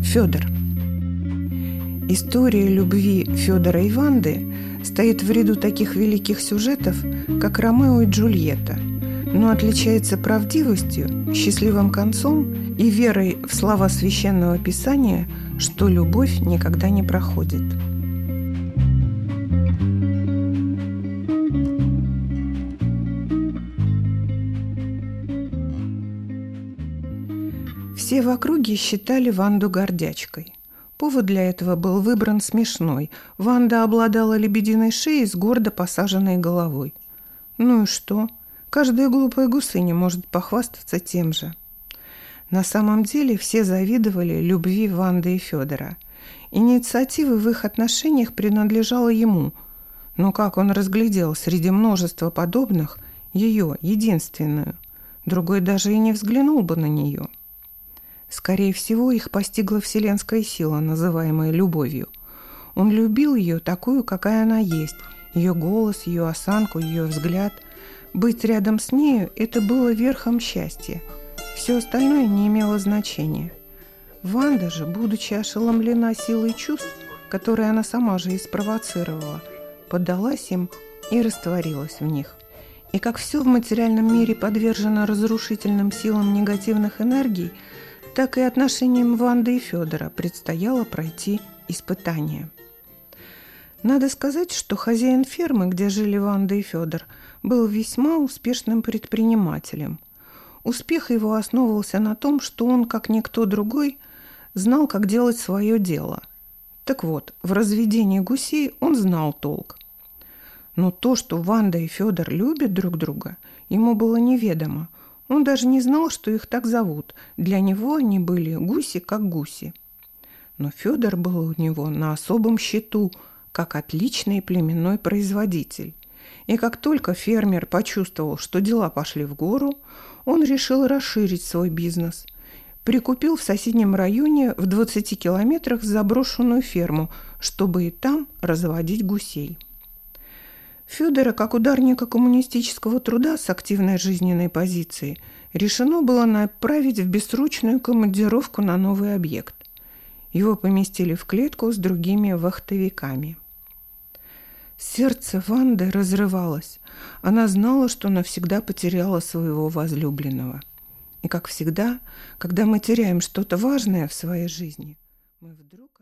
Федор. История любви Федора и Ванды стоит в ряду таких великих сюжетов, как «Ромео и Джульетта», но отличается правдивостью, счастливым концом и верой в слова Священного Писания, что любовь никогда не проходит. Все в округе считали Ванду гордячкой. Повод для этого был выбран смешной. Ванда обладала лебединой шеей с гордо посаженной головой. Ну и что? Каждая глупая гусыня может похвастаться тем же. На самом деле все завидовали любви Ванды и Федора. Инициатива в их отношениях принадлежала ему. Но как он разглядел среди множества подобных ее, единственную? Другой даже и не взглянул бы на нее. Скорее всего, их постигла вселенская сила, называемая любовью. Он любил ее такую, какая она есть, ее голос, ее осанку, ее взгляд. Быть рядом с нею – это было верхом счастья. Все остальное не имело значения. Ванда же, будучи ошеломлена силой чувств, которые она сама же и спровоцировала, поддалась им и растворилась в них. И как все в материальном мире подвержено разрушительным силам негативных энергий, так и отношениям Ванды и Федора предстояло пройти испытание. Надо сказать, что хозяин фермы, где жили Ванда и Федор, был весьма успешным предпринимателем. Успех его основывался на том, что он, как никто другой, знал, как делать свое дело. Так вот, в разведении гусей он знал толк. Но то, что Ванда и Федор любят друг друга, ему было неведомо. Он даже не знал, что их так зовут. Для него они были гуси как гуси. Но Федор был у него на особом счету, как отличный племенной производитель. И как только фермер почувствовал, что дела пошли в гору, он решил расширить свой бизнес. Прикупил в соседнем районе в 20 километрах заброшенную ферму, чтобы и там разводить гусей. Федора, как ударника коммунистического труда с активной жизненной позицией, решено было направить в бессрочную командировку на новый объект. Его поместили в клетку с другими вахтовиками. Сердце Ванды разрывалось. Она знала, что навсегда потеряла своего возлюбленного. И, как всегда, когда мы теряем что-то важное в своей жизни, мы вдруг